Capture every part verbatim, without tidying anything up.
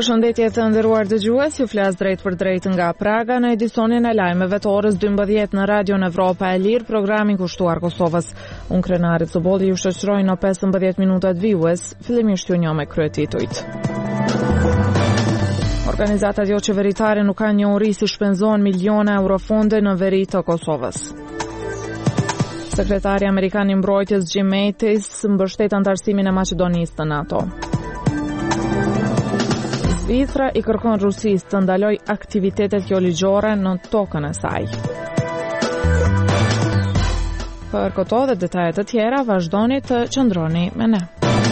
Përshëndetje të nderuar dëgjues, ju flas drejt për drejt nga Praga në edicionin e lajmeve të orës dymbëdhjetë në Radion Evropa e Lirë, programin kushtuar Kosovës. Unë Krenarit Sobolli ju shoqëroj në pesëmbëdhjetë minutat vijues, fillimisht ju njoh me kryetitujt. Organizatat jo qeveritare nuk kanë njohuri si shpenzohen miliona euro fonde në veri të Kosovës. Sekretari Amerikan i Mbrojtjes Jim Mattis mbështet antarësimin e Maqedonisë në NATO. Zvicra i kërkon Rusisë të ndaloj aktivitetet jo ligjore në tokën e saj. Për këto dhe detajet të tjera, vazhdoni të qëndroni me ne.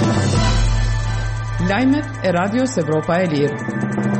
Lajmet e Radios Evropa e Lirë.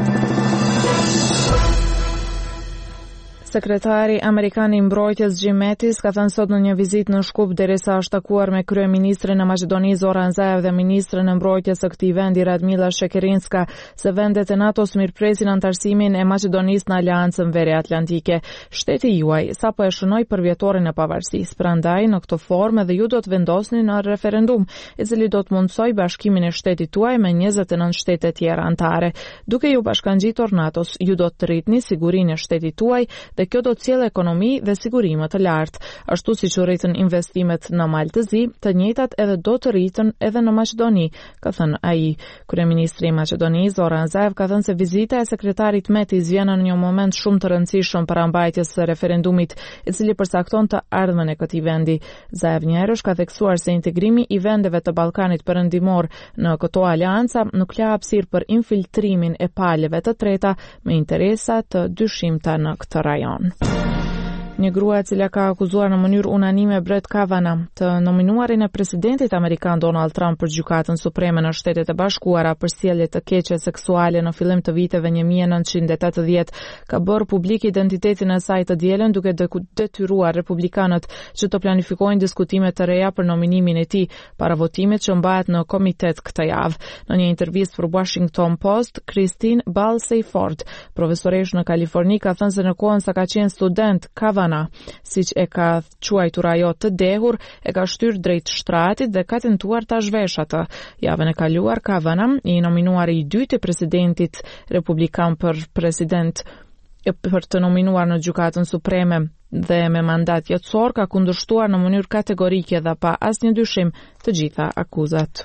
Sekretari Amerikan i Mbrojtjes Jim Mattis ka thënë sot në një vizitë në Shkup derisa është takuar me kryeministrin e Maqedonisë Zoran Zaev dhe ministrin e mbrojtjes së këtij vendi Radmila Shekerinska se vendet e NATO-s mirëpresin antarësimin e Maqedonisë në Aleancën Veriatlantike. Shteti juaj sapo e shënoi përvjetorin e pavarësisë, prandaj në këtë formë edhe ju do të vendosni në referendum, i cili do të mundsojë bashkimin e shtetit tuaj me njëzet e nëntë shtete tjera anëtare. Duke ju bashkangjitur NATO-s, ju do të rritni sigurinë e shtetit tuaj dhe kjo do të sjellë ekonomi dhe sigurime të lartë. Ashtu siç u rritën investimet në Maltëzi, të njëjtat edhe do të rritën edhe në Maqedoni, ka thënë ai. Kryeministri i Maqedonisë Zoran Zaev ka thënë se vizita e sekretarit Mattis vjen në një moment shumë të rëndësishëm për mbajtjes së referendumit, i cili përcakton të ardhmen e këtij vendi. Zaev njëherësh ka theksuar se integrimi i vendeve të Ballkanit Perëndimor në këto aleanca nuk la hapësirë për infiltrimin e palëve të treta me interesa të dyshimta në këtë rajon. Një grua e cila ka akuzuar në mënyrë unanime Brett Kavanaugh, të nominuarin e presidentit amerikan Donald Trump për Gjykatën Supreme në Shtetet e Bashkuara për sjellje të keqe seksuale në fillim të viteve një mijë e nëntëqind e tetëdhjetë, ka bërë publik identitetin e saj të dielën duke detyruar republikanët që të planifikojnë diskutime të reja për nominimin e tij para votimit që mbahet në komitet këtë javë. Në një intervistë për Washington Post, Christine Blasey Ford, profesoresh në Kaliforni, ka thënë se në kohën sa ka qenë student, Kavanaugh, siç e ka quajtur ajo të dehur, e ka shtyr drejt shtratit dhe ka tentuar ta zhvesh atë. Javën e kaluar, Kavanaugh, i nominuari i dytë i presidentit republikan për president për të nominuar në Gjykatën Supreme dhe me mandat jetësor, ka kundërshtuar në mënyrë kategorike dhe pa asnjë dyshim të gjitha akuzat.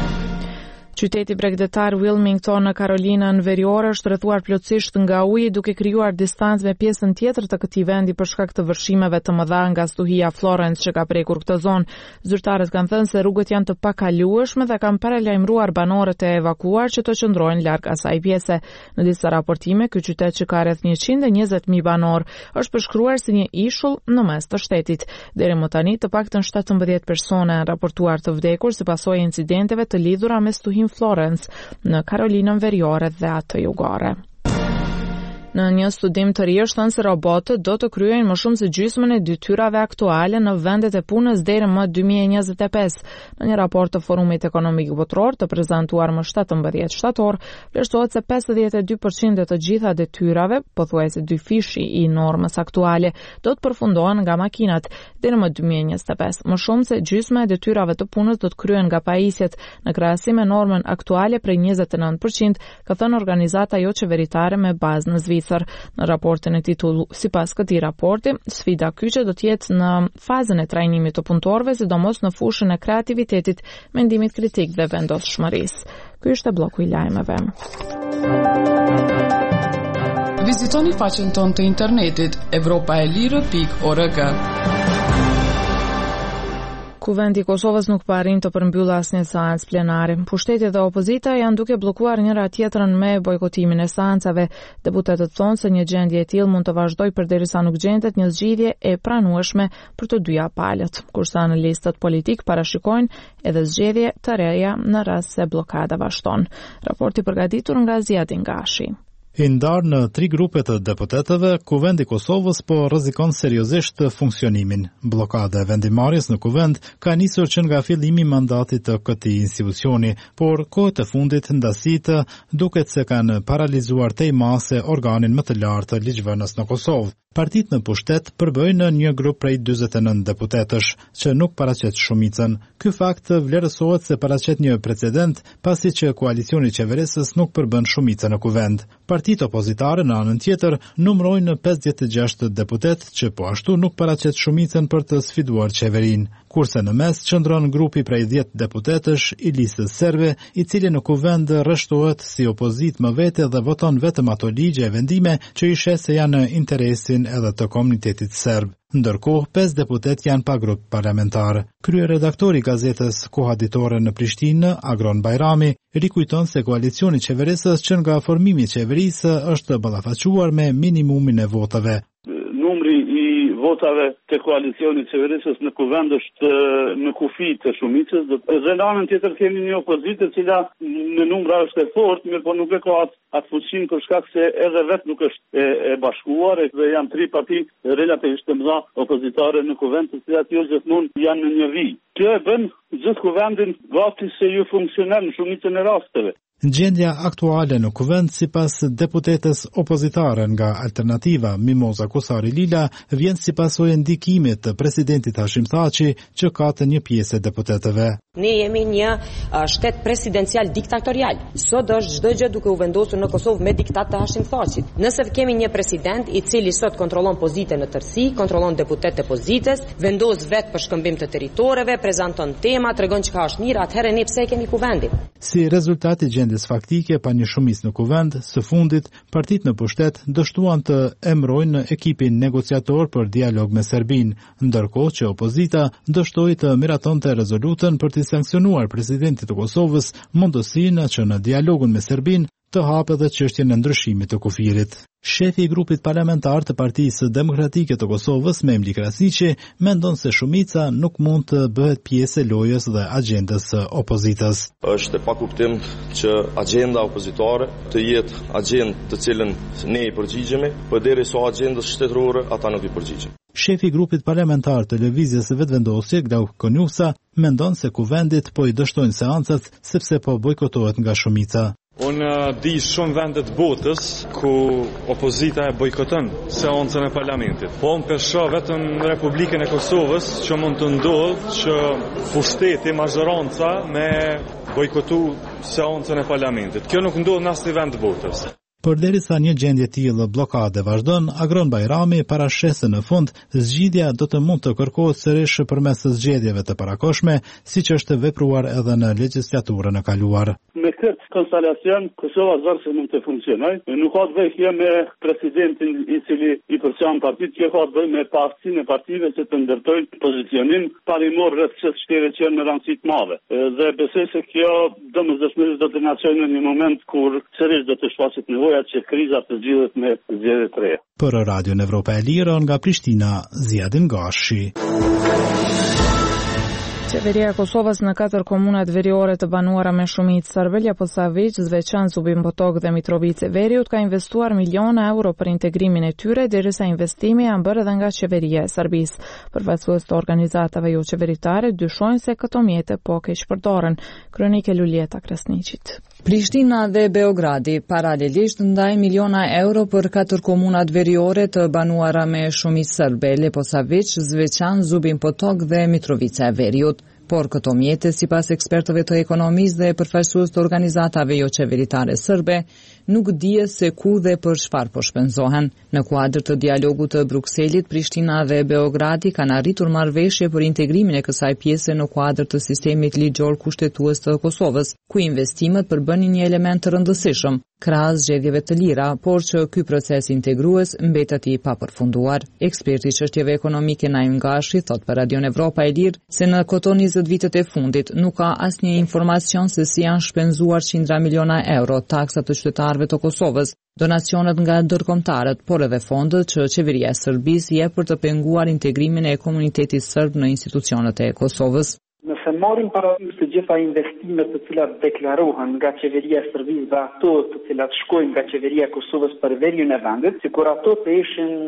Qyteti bregdetar Wilmington në Karolinën Veriore është rrethuar plotësisht nga uji, duke krijuar distancë me pjesën tjetër të këtij vendi për shkak të vërshimeve të mëdha nga stuhia Florence që ka prekur këtë zonë. Zyrtarët kanë thënë se rrugët janë të pakalueshme dhe kanë paralajmëruar banorët e evakuuar që të qëndrojnë larg asaj pjese. Në disa raportime, ky qytet që ka rreth njëqind e njëzet mijë banor është përshkruar si një ishull në mes të shtetit. Deri më tani, të paktën shtatëmbëdhjetë persona janë raportuar të vdekur si pasojë e incidenteve të lidhura me stuhin Florence në Karolinën Veriore dhe atë jugore. Në një studim të ri është thënë se robotët do të kryejnë më shumë se gjysmën e detyrave aktuale në vendet e punës deri më dy mijë e njëzet e pesë. Në një raport të Forumit Ekonomik Botror të prezantuar më shtatëmbëdhjetë shtator, vlerësohet se pesëdhjetë e dy përqind të gjitha detyrave, pothuajse dy fishi i normës aktuale, do të përfundohen nga makinat deri më dy mijë e njëzet e pesë. Më shumë se gjysma e detyrave të punës do të kryhen nga pajisjet në krahasim me normën aktuale prej njëzet e nëntë përqind, ka thënë organizata jo qeveritare me bazë në Zvicër. Në raportin e titullu, sipas këtij raporti, sfida kyçe do të jetë në fazën e trajnimit të punëtorëve, sidomos në fushën e kreativitetit, mendimit kritik dhe vendosshmërisë. Ky është bloku i lajmeve. Vizitoni faqen tonë të internetit evropaelire pikë org. Kuvendi i Kosovës nuk po arrin të përmbyllë asnjë seancë plenare. Pushteti dhe opozita janë duke bllokuar njëra tjetrën me bojkotimin e seancave. Deputetët thonë se një gjendje e tillë mund të vazhdojë përderisa nuk gjendet një zgjidhje e pranueshme për të dyja palët, kurse analistët politik parashikojnë edhe zgjedhje të reja në rast se bllokada vazhdon. Raporti përgatitur nga Ziadin Gashi. I ndarë në tri grupe të deputetëve, Kuvendi i Kosovës po rrezikon seriozisht funksionimin. Bllokada e vendimarrjes në kuvend ka nisur që nga fillimi i mandatit të këtij institucioni, por kohët e fundit ndasitë duket se kanë paralizuar tej mase organin më të lartë të ligjvënës në Kosovë. Partitë në pushtet përbëjnë një grup prej dyzet e nëntë deputetësh, që nuk paraqet shumicën. Ky fakt vlerësohet se paraqet një precedent, pasi që koalicioni qeverisës nuk përbën shumicën në kuvend. Partitë opozitare në anën tjetër numërojnë pesëdhjetë e gjashtë deputet që po ashtu nuk paraqet shumicën për të sfiduar qeverinë. Kurse në mes qëndron grupi prej dhjetë deputetësh i listës serbe, i cili në kuvend rreshtohet si opozit më vete dhe voton vetëm ato ligje e vendime që i sheh se janë në interesin edhe të komunitetit serb. Ndërkohë, pesë deputet janë pa grup parlamentar. Kryeredaktori i gazetës Koha Ditore në Prishtinë, Agron Bajrami, rikujton se koalicioni qeverisës që nga formimi i qeverisë është ballafaquar me minimumin e votave. Numri i votave të koalicionit qeverisës në kuvend është në kufi të shumicës, dhe në anën tjetër kemi një opozitë e cila në numra është e fortë, mirë po nuk e ka atë, atë fuqinë për shkak se edhe vetë nuk është e, e bashkuar, dhe janë tri parti relativisht të mëdha opozitare në kuvend, të cilat jo gjithmonë janë në një vijë. Kjo e bën gjithë kuvendin gati se ju funksionon në shumicën e rasteve. Gjendja aktuale në kuvend sipas deputetës opozitare nga Alternativa Mimoza Kusari Lila vjen si pasojë ndikimit të presidentit Hashim Thaçi që ka të një pjesë e deputetëve. Ne jemi një uh, shtet presidencial diktatorial. Sot është çdo gjë duke u vendosur në Kosovë me diktat të Hashim Thaçit. Nëse kemi një president i cili sot kontrollon pozitën në tërësi, kontrollon deputetët e pozitës, vendos vetë për shkëmbim të territoreve, prezanton tema, tregon çka është mirë, atëherë ne pse kemi kuvendin? Si rezultat i gjendjes faktike pa një shumicë në kuvend, së fundit partitë në pushtet dështuan të emrojnë ekipin negociator për dialog me Serbinë, ndërkohë që opozita dështoi të miratonte rezolutën për të sankcionuar presidentit të Kosovës mundësinë që në dialogun me Serbinë të hapë edhe çështjen e ndryshimit të kufirit. Shefi i grupit parlamentar të Partisë Demokratike të Kosovës, Memli Krasiqi, mendon se shumica nuk mund të bëhet pjesë e lojës dhe agjendës së opozitës. Është pa kuptim që agjenda opozitare të jetë agjendë të cilën ne i përgjigjemi, por derisa agjendës shtetërore ata nuk i përgjigjen. Shefi i grupit parlamentar të lëvizjes së vetëvendosje, Glauk Konjusa, mendon se kuvendit po i dështojnë seancat sepse po bojkotohet nga shumica. Unë di shumë vendet botës ku opozita e bojkoton seancën e parlamentit. Po unë pesho vetëm në Republikën e Kosovës që mund të ndodhë që pushteti majoranca me bojkotu seancën e parlamentit. Kjo nuk ndodhë në asnjë vend botës. Përderisa një gjendje tillë bllokade vazhdon, Agron Bajrami parasheh se në fund zgjidhja do të mund të kërkohet sërish përmes zgjedhjeve të parakohshme, siç është vepruar edhe në legjislaturën e kaluar. Me këtë konstelacion, Kosova zërë se mund të funksionojë. Nuk ka të bëjë me presidentin i cili i përçan partit, kjo ka të bëjë me partinë e partive që të ndërtojnë pozicionin parimor rreth çështë shtire që janë në rëndësi të madhe. Dhe besoj se kjo domosdoshmërisht do të na çojë në një moment kur sërish do të shfaqet nevoja që kriza të zgjidhet me zgjedhje të reja. Për Radion Evropa e Lirë nga Prishtina, Ziadin Gashi. Qeveria e Kosovës në katër komunat veriore të banuara me shumicë serbe, Ljeposavić, Zveçan, Zubin Potok dhe Mitrovica e Veriut ka investuar miliona euro për integrimin e tyre, derisa investimi janë bërë edhe nga qeveria e Serbisë. Përfaqësues të organizatave jo qeveritare dyshojnë se këto mjete po keq përdoren. Kronike Luljeta Krasniqit. Prishtina dhe Beogradi paralelisht ndajnë miliona euro për katër komunat veriore të banuara me shumicë serbe, Ljeposavić, Zveçan, Zubin Potok dhe Mitrovica e Veriut. Por këto mjete, sipas ekspertëve të ekonomisë dhe përfaqësues të organizatave jo qeveritare serbe, nuk dihet se ku dhe për çfarë po shpenzohen. Në kuadër të dialogut të Brukselit, Prishtina dhe Beogradi kanë arritur marrëveshje për integrimin e kësaj pjese në kuadër të sistemit ligjor kushtetues të Kosovës, ku investimet përbënin një element të rëndësishëm, krahas zgjedhjeve të lira, por që ky proces integrues mbetet i papërfunduar. Eksperti i çështjeve ekonomike Naim Gashi thot për Radion Evropa e Lirë se në këto njëzet vitet e fundit nuk ka asnjë informacion se si janë shpenzuar qindra miliona euro taksat të qytetarëve të Kosovës, donacionet nga ndërkombëtarët, por edhe fondët që qeveria e Serbisë jep për të penguar integrimin e komunitetit serb në institucionet e Kosovës. Nëse marrim parasysh të gjitha investimet të cilat deklarohen nga qeveria e Serbisë dhe ato të cilat shkojnë nga qeveria e Kosovës për veriun e vendit, sikur ato të ishin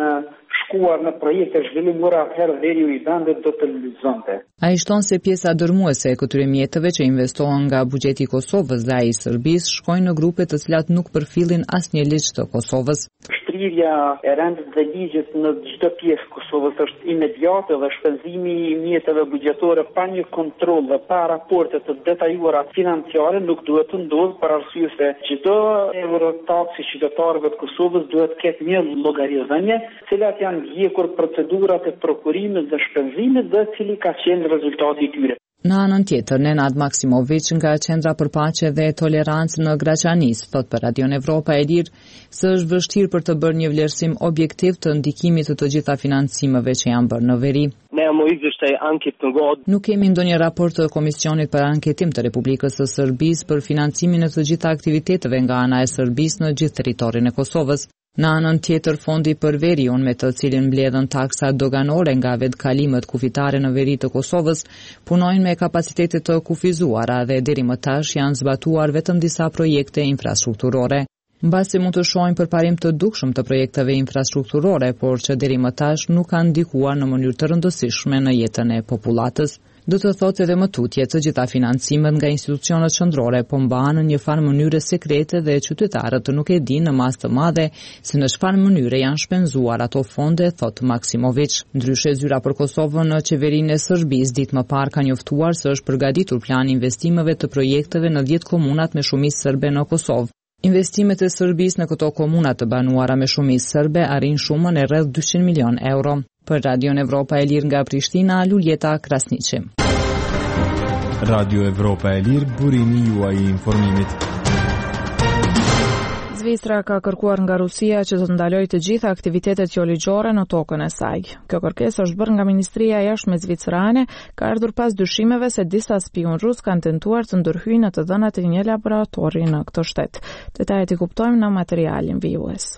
shkuar në projekte zhvillimore, atëherë veriu i vendit do të lëvizonte. Ai shton se pjesa dërmuese e këtyre mjeteve që investohen nga buxheti i Kosovës dhe ai i Serbisë shkojnë në grupe të cilat nuk përfillin asnjë ligj të Kosovës. Shtrirja e rendit dhe ligjit në çdo pjesë të Kosovës është imediate dhe shpenzimi i mjeteve buxhetore pa një kontroll dhe pa raporte të detajuara financiare nuk duhet të ndodhë, për arsye se çdo euro taksi qytetarëve të Kosovës duhet të ketë një llogarizënie, cilat janë ndjekur procedurat e prokurimit dhe shpenzimit dhe cili ka qenë rezultati i tyre. Në anën tjetër, Nenad Maksimovic nga Qendra për Paqe dhe Tolerancë në Graçanis thot për Radion Evropa e Lirë se është vështirë për të bërë një vlerësim objektiv të ndikimit të të gjitha financimeve që janë bërë në veri. Nuk kemi ndonjë raport të Komisionit për Anketim të Republikës së Serbisë për financimin e të gjitha aktiviteteve nga ana e Serbisë në gjithë territorin e Kosovës. Në anën tjetër, fondi për veriun me të cilin mbledhen taksa doganore nga vetëkalimet kufitare në veri të Kosovës, punojnë me kapacitete të kufizuara dhe deri më tash janë zbatuar vetëm disa projekte infrastrukturore. Mbasi mund të shohim përparim të dukshëm të projekteve infrastrukturore, por që deri më tash nuk kanë ndikuar në mënyrë të rëndësishme në jetën e popullatës. Do të thotë edhe më tutje të gjitha financimet nga institucionet qendrore po mbahen në një farë mënyre sekrete dhe qytetarët nuk e dinë në masë të madhe se në çfarë mënyre janë shpenzuar ato fonde, thot Maksimovic. Ndryshe, zyra për Kosovën në qeverinë e Serbisë ditë më parë ka njoftuar se është përgatitur plan investimeve të projekteve në dhjetë komunat me shumicë serbe në Kosovë. Investimet e Serbisë në këto komuna të banuara me shumicë serbe arrin shumën e rreth dyqind milion euro. Për Radion Evropa e Lirë nga Prishtina, Luljeta Krasniqi. Radio Evropa e Lirë, burimi juaj i informimit. Zvicra ka kërkuar nga Rusia që të ndalojë të gjitha aktivitetet jo ligjore në tokën e saj. Kjo kërkesë është bërë nga Ministria e Jashtme zvicrane, ka ardhur pas dyshimeve se disa spion rus kanë tentuar të ndërhyjnë në të dhënat e një laboratori në këtë shtet. Detajet i kuptojmë në materialin vijues.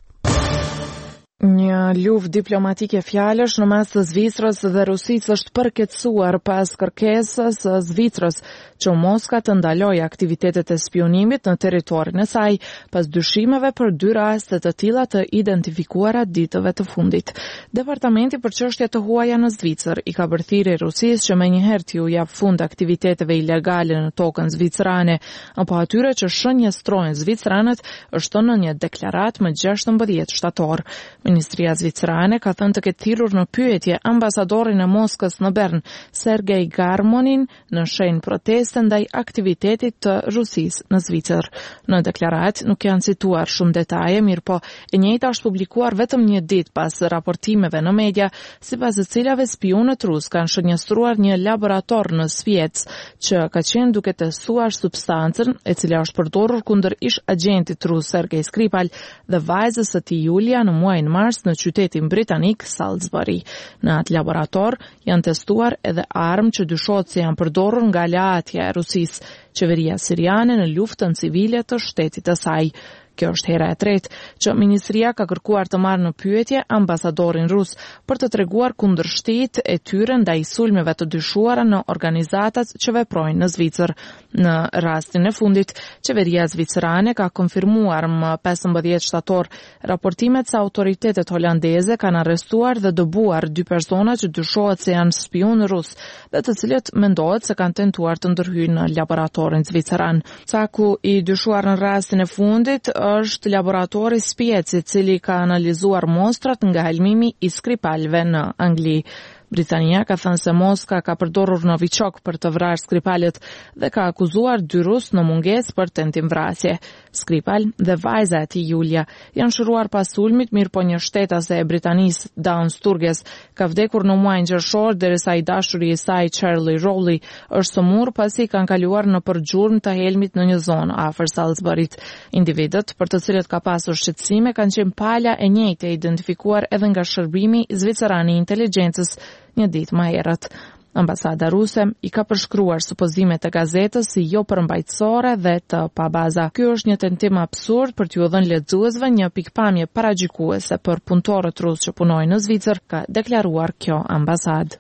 Një luftë diplomatike fjalësh në mes të Zvicrës dhe Rusisë është përkecuar pas kërkesës së Zvicrës që Moska të ndalojë aktivitetet e spionimit në territorin e saj pas dyshimeve për dy raste të tilla të identifikuara ditëve të fundit. Departamenti për çështje të huaja në Zvicër i ka bërthirë Rusisë që menjëherë t'ju jap fund aktiviteteve ilegale në tokën zvicrane, apo atyre që shënjestrojnë zvicranët, është në një deklaratë më gjashtëmbëdhjetë shtator. Ministria zvicrane ka thënë të ketë thirrur në pyetje ambasadorin e Moskës në Bern, Sergej Garmonin, në shenjë proteste ndaj aktivitetit të Rusisë në Zvicër. Në deklaratë nuk janë cituar shumë detaje, mirë po e njëjta është publikuar vetëm një ditë pas raportimeve në media, sipas të cilave spionët rus kanë shënjestruar një laborator në Sviec që ka qenë duke testuar substancën e cila është përdorur kundër ish agentit rus Sergej Skripal dhe vajzës së tij Julia në muajin mars në qytetin britanik Salisbury. Në atë laborator janë testuar edhe armë që dyshohet se janë përdorur nga aleatja e Rusisë, qeveria siriane në luftën civile të shtetit të saj. Kjo është hera e tretë që Ministria ka kërkuar të marrë në pyetje ambasadorin rus për të treguar kundërshtitë e tyre ndaj sulmeve të dyshuara në organizatat që veprojnë në Zvicër. Në rastin e fundit, qeveria zvicrane ka konfirmuar më pesëmbëdhjetë shtator raportimet se autoritetet holandeze kanë arrestuar dhe dëbuar dy persona që dyshohet se janë spion rus dhe të cilët mendohet se kanë tentuar të ndërhyjnë në laboratorin zvicran. Caku i dyshuar në rastin e fundit është laboratori Spiec, i cili ka analizuar mostrat nga helmimi i Skripalëve në Angli. Britania ka thënë se Moska ka përdorur noviçok për të vrarë Skripalët dhe ka akuzuar dy rus në mungesë për tentimvrasje. Skripal dhe vajza e tij Julia janë shëruar pas sulmit, mirë po një shtetase e Britanisë, Dawn Sturges, ka vdekur në muajin qershor derisa i dashuri i saj Charlie Rowley është sëmur pasi kanë kaluar në përgjurmë të helmit në një zonë afër Salisburyt. Individët për të cilët ka pasur shqetësime kanë qenë pala e njëjtë e identifikuar edhe nga shërbimi zviceran i inteligjencës një ditë më herët. Ambasada ruse i ka përshkruar supozimet e gazetës si jo përmbajtësore dhe të pabaza. Ky është një tentim absurd për t'ju dhënë lexuesve një pikpamje paragjykuese për punëtorët rusë që punojnë në Zvicër, ka deklaruar kjo ambasadë.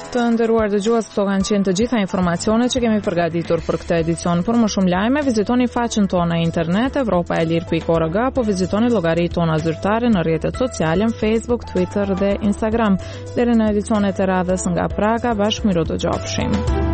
Të nderuar dëgjues, këto kanë qenë të gjitha informacionet që kemi përgatitur për këtë edicion. Për më shumë lajme, vizitoni faqen tonë në internet europa e lir pikë org apo vizitoni llogaritë tona zyrtare në rrjetet sociale, Facebook, Twitter dhe Instagram. Deri në edicionet e radhës nga Praga, bashkë miru të gjofshim.